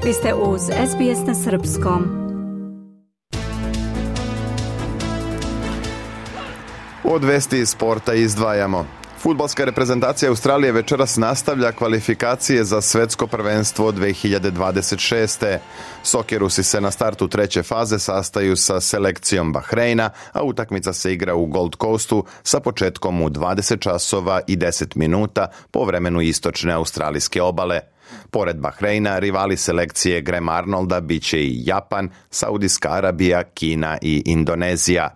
Vi ste uz SBS na srpskom. Od vesti iz sporta izdvajamo. Fudbalska reprezentacija Australije večeras nastavlja kvalifikacije za svetsko prvenstvo 2026. Sokerusi se na startu treće faze sastaju sa selekcijom Bahreina, a utakmica se igra u Gold Coastu sa početkom u 20 časova i 10 minuta po vremenu istočne australijske obale. Pored Bahreina, rivali selekcije Grahama Arnolda biće i Japan, Saudijska Arabija, Kina i Indonezija.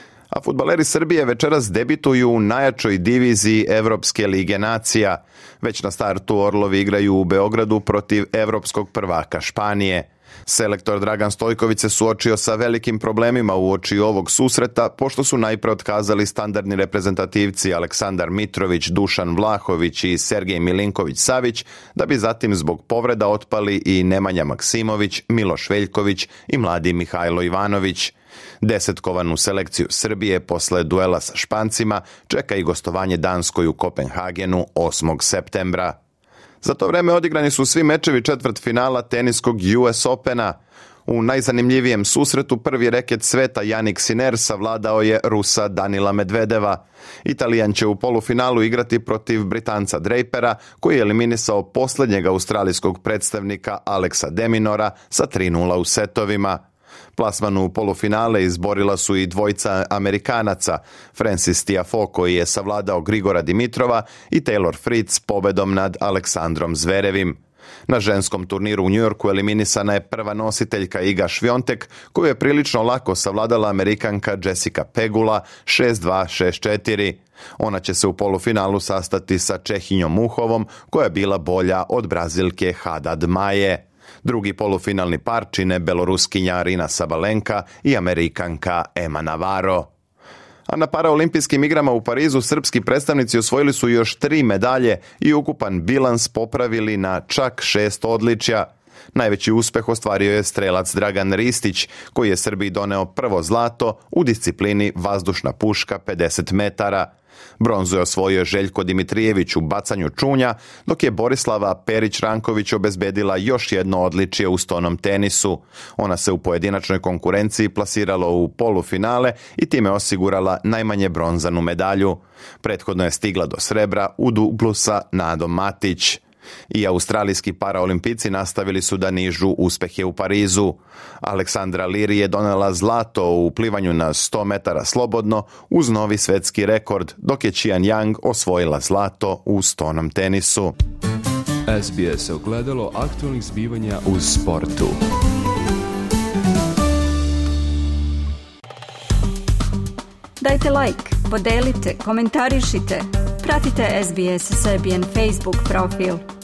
A fudbaleri Srbije večeras debituju u najjačoj diviziji Evropske lige nacija. Već na startu Orlovi igraju u Beogradu protiv evropskog prvaka Španije. Selektor Dragan Stojković se suočio sa velikim problemima uoči ovog susreta, pošto su najpre otkazali standardni reprezentativci Aleksandar Mitrović, Dušan Vlahović i Sergej Milinković-Savić, da bi zatim zbog povreda otpali i Nemanja Maksimović, Miloš Veljković i mladi Mihajlo Ivanović. Desetkovanu selekciju Srbije posle duela sa Špancima čeka i gostovanje Danskoj u Kopenhagenu 8. septembra. Za to vreme odigrani su svi mečevi četvrtfinala teniskog US Opena. U najzanimljivijem susretu prvi reket sveta Jannik Sinner savladao je Rusa Danila Medvedeva. Italijan će u polufinalu igrati protiv Britanca Drapera, koji je eliminisao posljednjeg australijskog predstavnika Alexa de Minaura sa 3:0 u setovima. Plasman u polufinale izborila su i dvojca Amerikanaca, Francis Tiafoe koji je savladao Grigora Dimitrova i Taylor Fritz pobedom nad Aleksandrom Zverevim. Na ženskom turniru u Njujorku eliminisana je prva nositeljka Iga Šviontek, koju je prilično lako savladala Amerikanka Jessica Pegula 6-2, 6-4. Ona će se u polufinalu sastati sa Čehinjom Muhovom, koja je bila bolja od Brazilke Haddad Maje. Drugi polufinalni par čine Beloruskinja Arina Sabalenka i Amerikanka Emma Navarro. A na paraolimpijskim igrama u Parizu srpski predstavnici osvojili su još 3 medalje i ukupan bilans popravili na čak 6 odličja. Najveći uspeh ostvario je strelac Dragan Ristić, koji je Srbiji doneo prvo zlato u disciplini vazdušna puška 50 metara. Bronzu je osvojio Željko Dimitrijević u bacanju čunja, dok je Borislava Perić-Ranković obezbedila još jedno odličje u stonom tenisu. Ona se u pojedinačnoj konkurenciji plasirala u polufinale i time osigurala najmanje bronzanu medalju. Prethodno je stigla do srebra u dublu sa Nadom Matić. I australijski paraolimpijci nastavili su da nižu uspjehe u Parizu. Aleksandra Liri je donela zlato u plivanju na 100 metara slobodno uz novi svetski rekord, dok je Qian Yang osvojila zlato u stonom tenisu. SBS ogledalo aktualnih zbivanja u sportu. Dajte like, podelite, komentarišite. Pratite SBS Serbian Facebook profil.